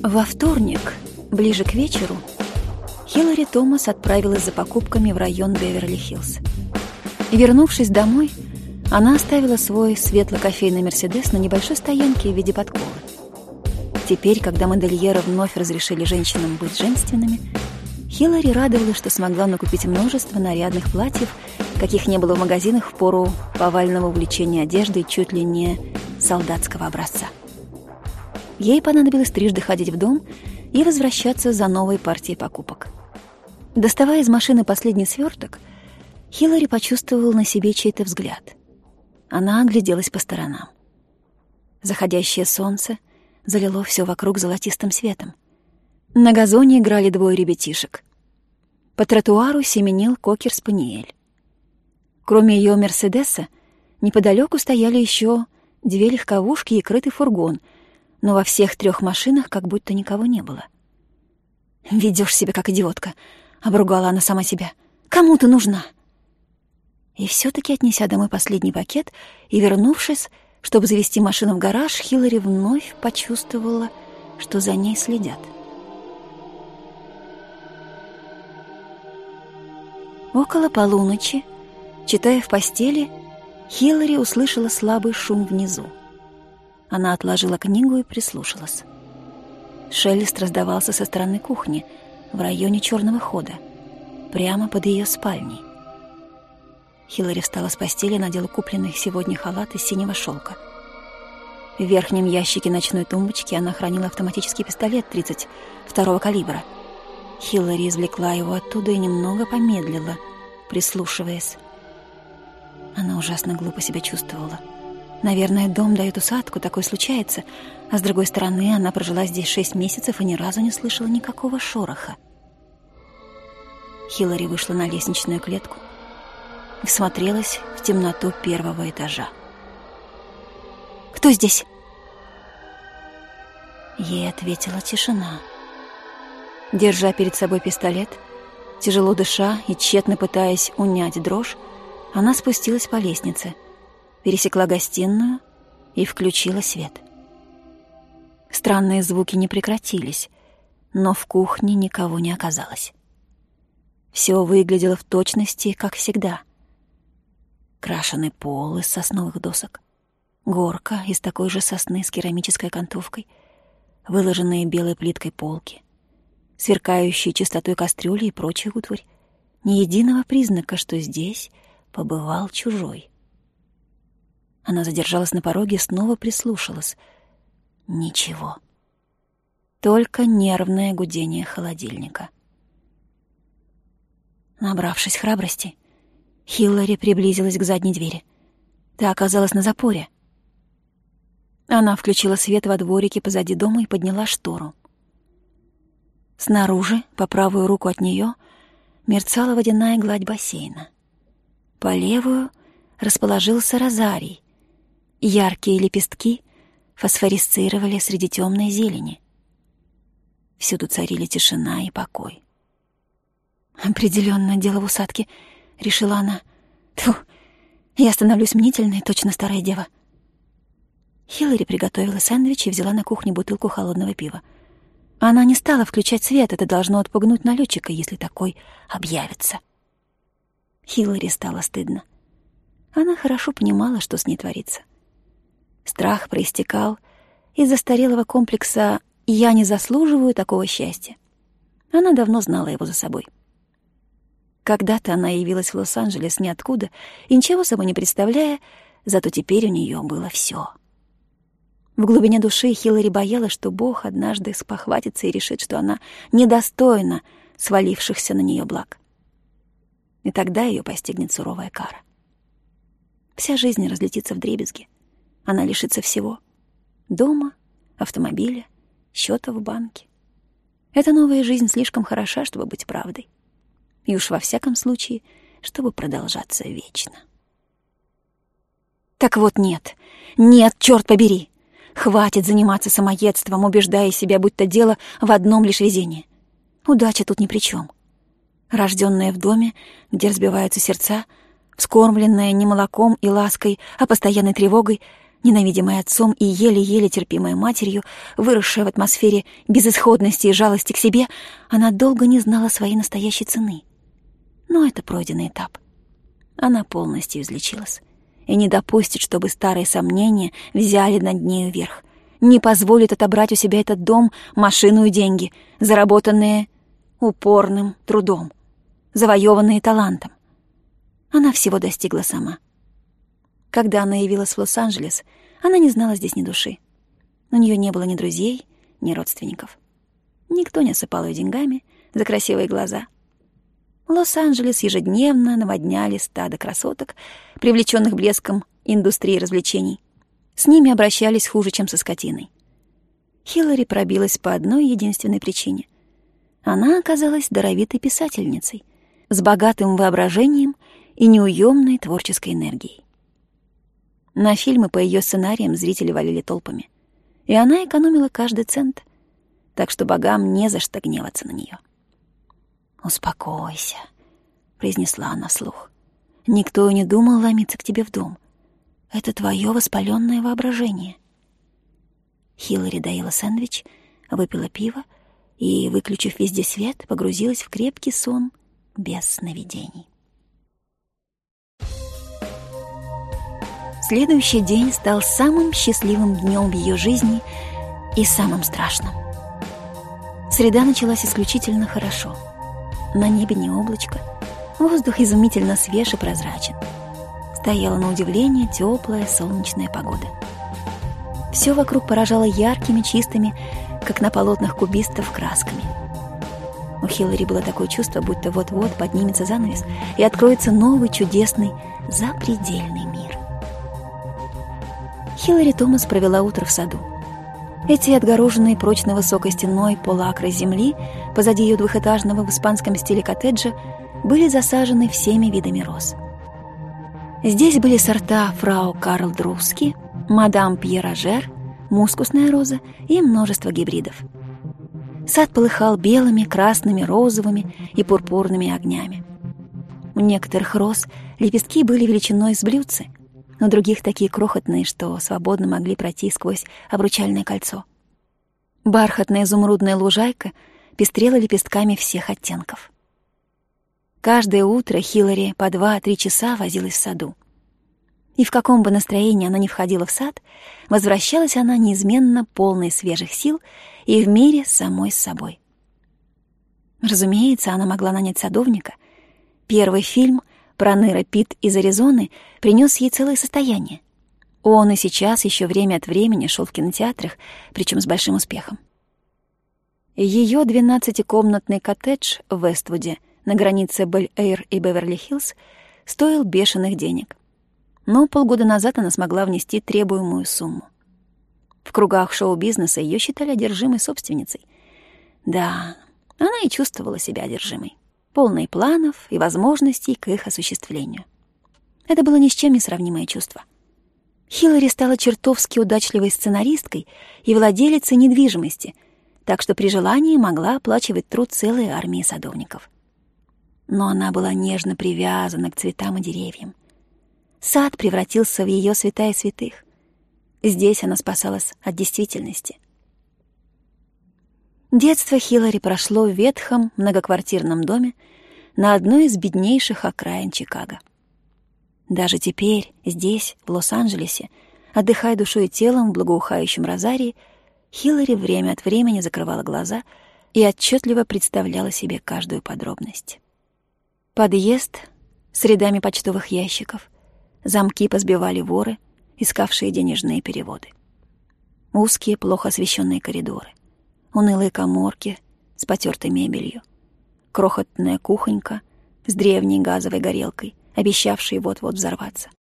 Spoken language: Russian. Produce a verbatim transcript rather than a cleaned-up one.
Во вторник, ближе к вечеру, Хиллари Томас отправилась за покупками в район Беверли-Хиллз. Вернувшись домой, она оставила свой светло-кофейный «Мерседес» на небольшой стоянке в виде подковы. Теперь, когда модельеры вновь разрешили женщинам быть женственными, Хиллари радовалась, что смогла накупить множество нарядных платьев, каких не было в магазинах в пору повального увлечения одеждой чуть ли не солдатского образца. Ей понадобилось трижды ходить в дом и возвращаться за новой партией покупок. Доставая из машины последний сверток, Хиллари почувствовала на себе чей-то взгляд. Она огляделась по сторонам. Заходящее солнце залило все вокруг золотистым светом. На газоне играли двое ребятишек. По тротуару семенил кокер-спаниель. Кроме ее «Мерседеса», неподалеку стояли еще две легковушки и крытый фургон, но во всех трех машинах как будто никого не было. «Ведёшь себя как идиотка», — обругала она сама себя. «Кому ты нужна?» И все-таки, отнеся домой последний пакет и вернувшись, чтобы завести машину в гараж, Хиллари вновь почувствовала, что за ней следят. Около полуночи, читая в постели, Хиллари услышала слабый шум внизу. Она отложила книгу и прислушалась. Шелест раздавался со стороны кухни, в районе черного хода, прямо под ее спальней. Хиллари встала с постели и надела купленный сегодня халат из синего шелка. В верхнем ящике ночной тумбочки она хранила автоматический пистолет тридцать второго калибра. Хиллари извлекла его оттуда и немного помедлила, прислушиваясь. Она ужасно глупо себя чувствовала. Наверное, дом дает усадку, такое случается, а с другой стороны, она прожила здесь шесть месяцев и ни разу не слышала никакого шороха. Хиллари вышла на лестничную клетку и всмотрелась в темноту первого этажа. «Кто здесь?» Ей ответила тишина. Держа перед собой пистолет, тяжело дыша и тщетно пытаясь унять дрожь, она спустилась по лестнице, пересекла гостиную и включила свет. Странные звуки не прекратились, но в кухне никого не оказалось. Все выглядело в точности, как всегда. Крашеный пол из сосновых досок, горка из такой же сосны с керамической окантовкой, выложенные белой плиткой полки, сверкающие чистотой кастрюли и прочая утварь. Ни единого признака, что здесь побывал чужой. Она задержалась на пороге и снова прислушалась. Ничего. Только нервное гудение холодильника. Набравшись храбрости, Хиллари приблизилась к задней двери. Та оказалась на запоре. Она включила свет во дворике позади дома и подняла штору. Снаружи, по правую руку от нее, мерцала водяная гладь бассейна. По левую расположился розарий. Яркие лепестки фосфорисцировали среди темной зелени. Всюду царили тишина и покой. «Определенно дело в усадке», — решила она. «Тьфу, я становлюсь мнительной, точно старая дева». Хиллари приготовила сэндвич и взяла на кухне бутылку холодного пива. Она не стала включать свет, это должно отпугнуть налетчика, если такой объявится. Хиллари стало стыдно. Она хорошо понимала, что с ней творится. Страх проистекал из застарелого комплекса «я не заслуживаю такого счастья». Она давно знала его за собой. Когда-то она явилась в Лос-Анджелес ниоткуда и ничего собой не представляя, зато теперь у нее было все. В глубине души Хиллари боялась, что Бог однажды спохватится и решит, что она недостойна свалившихся на нее благ. И тогда ее постигнет суровая кара. Вся жизнь разлетится вдребезги. Она лишится всего — дома, автомобиля, счета в банке. Эта новая жизнь слишком хороша, чтобы быть правдой. И уж во всяком случае, чтобы продолжаться вечно. Так вот нет, нет, черт побери! Хватит заниматься самоедством, убеждая себя, будто дело в одном лишь везении. Удача тут ни при чем. Рожденная в доме, где разбиваются сердца, вскормленная не молоком и лаской, а постоянной тревогой, Ненавидимая отцом и еле-еле терпимая матерью, выросшая в атмосфере безысходности и жалости к себе, она долго не знала своей настоящей цены. Но это пройденный этап. Она полностью излечилась и не допустит, чтобы старые сомнения взяли над нею верх, не позволит отобрать у себя этот дом, машину и деньги, заработанные упорным трудом, завоеванные талантом. Она всего достигла сама. Когда она явилась в Лос-Анджелес, она не знала здесь ни души. У нее не было ни друзей, ни родственников. Никто не осыпал ее деньгами за красивые глаза. Лос-Анджелес ежедневно наводняли стадо красоток, привлеченных блеском индустрии развлечений. С ними обращались хуже, чем со скотиной. Хиллари пробилась по одной единственной причине. Она оказалась даровитой писательницей, с богатым воображением и неуемной творческой энергией. На фильмы по ее сценариям зрители валили толпами, и она экономила каждый цент, так что богам не за что гневаться на нее. «Успокойся», — произнесла она вслух. «Никто и не думал ломиться к тебе в дом. Это твое воспаленное воображение». Хиллари доела сэндвич, выпила пиво и, выключив везде свет, погрузилась в крепкий сон без сновидений. Следующий день стал самым счастливым днем в ее жизни и самым страшным. Среда началась исключительно хорошо. На небе не облачко, воздух изумительно свеж и прозрачен. Стояла на удивление теплая солнечная погода. Все вокруг поражало яркими, чистыми, как на полотнах кубистов, красками. У Хиллари было такое чувство, будто вот-вот поднимется занавес и откроется новый, чудесный, запредельный мир. Хиллари Томас провела утро в саду. Эти отгороженные прочной высокой стеной полакры земли позади ее двухэтажного в испанском стиле коттеджа были засажены всеми видами роз. Здесь были сорта фрау Карл Друски, мадам Пьер Ажер, мускусная роза и множество гибридов. Сад полыхал белыми, красными, розовыми и пурпурными огнями. У некоторых роз лепестки были величиной с блюдце, у других такие крохотные, что свободно могли пройти сквозь обручальное кольцо. Бархатная изумрудная лужайка пестрела лепестками всех оттенков. Каждое утро Хиллари по два-три часа возилась в саду. И в каком бы настроении она ни входила в сад, возвращалась она неизменно полной свежих сил и в мире самой с собой. Разумеется, она могла нанять садовника. Первый фильм «Проныра Пит из Аризоны» принес ей целое состояние. Он и сейчас еще время от времени шел в кинотеатрах, причем с большим успехом. Ее двенадцатикомнатный коттедж в Вествуде на границе Бель-Эйр и Беверли-Хиллз стоил бешеных денег. Но полгода назад она смогла внести требуемую сумму. В кругах шоу-бизнеса ее считали одержимой собственницей. Да, она и чувствовала себя одержимой, полной планов и возможностей к их осуществлению. Это было ни с чем не сравнимое чувство. Хиллари стала чертовски удачливой сценаристкой и владелицей недвижимости, так что при желании могла оплачивать труд целой армии садовников. Но она была нежно привязана к цветам и деревьям. Сад превратился в ее святая святых. Здесь она спасалась от действительности. Детство Хиллари прошло в ветхом многоквартирном доме на одной из беднейших окраин Чикаго. Даже теперь, здесь, в Лос-Анджелесе, отдыхая душой и телом в благоухающем розарии, Хиллари время от времени закрывала глаза и отчетливо представляла себе каждую подробность. Подъезд с рядами почтовых ящиков, замки позбивали воры, искавшие денежные переводы. Узкие, плохо освещенные коридоры, унылые каморки с потертой мебелью, крохотная кухонька с древней газовой горелкой, обещавшей вот-вот взорваться.